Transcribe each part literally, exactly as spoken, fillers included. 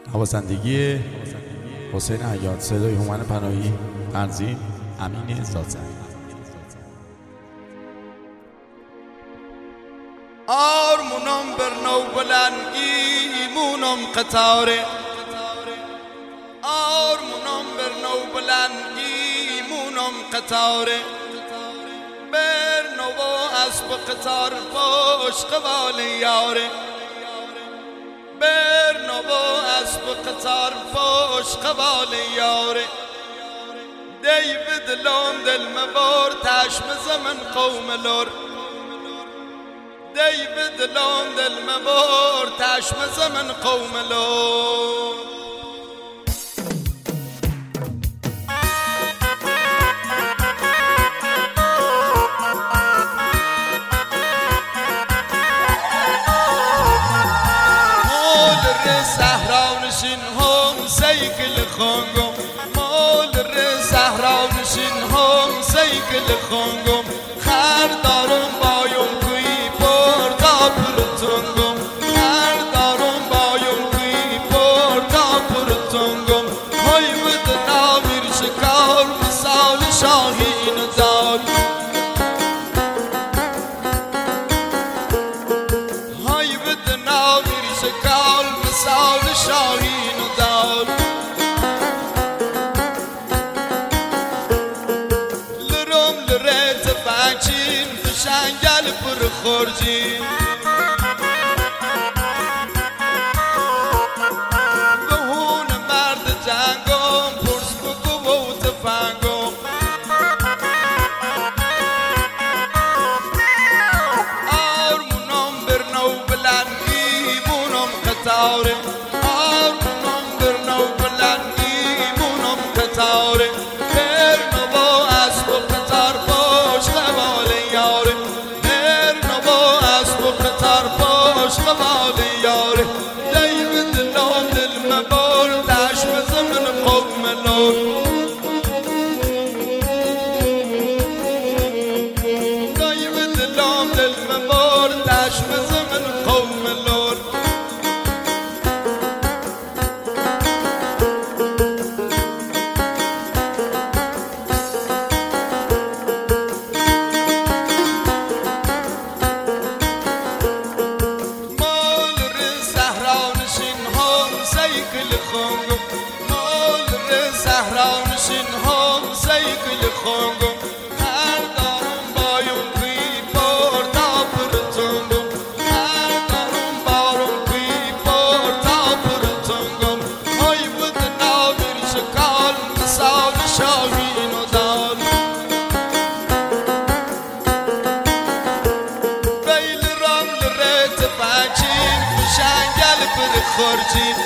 نوازندگی حسین عیاد، صدای هومن پناهی، تنظیم امین زادزر. آرمونم برنو بلندگیمونم قطاره، آرمونم برنو بلندگیمونم قطاره، برنو اسب قطار پشت قبال یاره، برنو اسب قطار پشت قبال یاره. دیوید لون دل مبار تشم زمن قوم لور، دیوید لون دل مبار تشم زمن قوم لور. نشین هم سیکل خونگم، مال ر صحرا نشین هم سیکل خونگم، خر دارم بایم کوی پردا پرتونگم، خر دارم بایم کوی پردا پرتونگم. های ود نامیر شکار مثال شاهین دار، های ود نامیر شکار مثال شاهین دار. لرم لرت فاچین فشنگل پر خورجین، بهون مرد جنگم پرس بگو و تفنگم. آرمونم برنو بلندگیمونم قطاره، آرمونم برنو بلندگیمونم قطاره، برنو با اسب و قطار پشت قبال یاره، برنو با اسب و قطار پشت قبال یاره. دیوید لون دل مبار تشم زمن قوم لور، دیوید لون دل مبار تشم زمن قوم لور. مال ر صحرا نشین هم سیکل خونگم، خر دارم بایم کوی پردا پرتونگم، خر دارم بارم کوی پردا پرتونگم. های بود نامیر شکال مثال شاهین دار، بیل رام لرت فاچین فشنگل پر خورجین،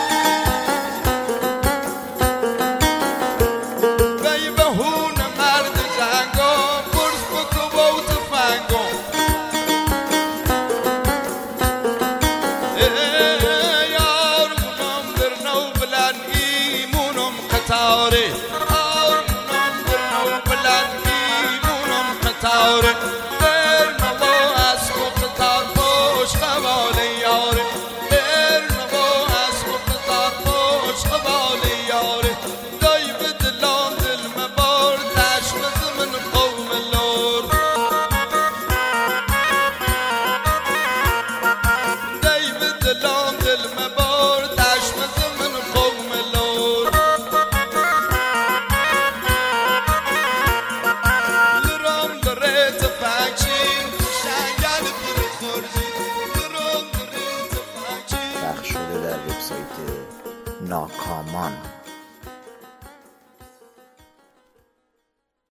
آرمونم برنو بلندگیمونم قطاره، برنو با اسب و قطار پشت قبال یاره، برنو با اسب و قطار پشت قبال یاره. دیوید لون دل مبار تشم زمن قوم لور، دیوید لون دل مبار تشم زمن قوم لور. پخش شده در وبسایت ناکامان.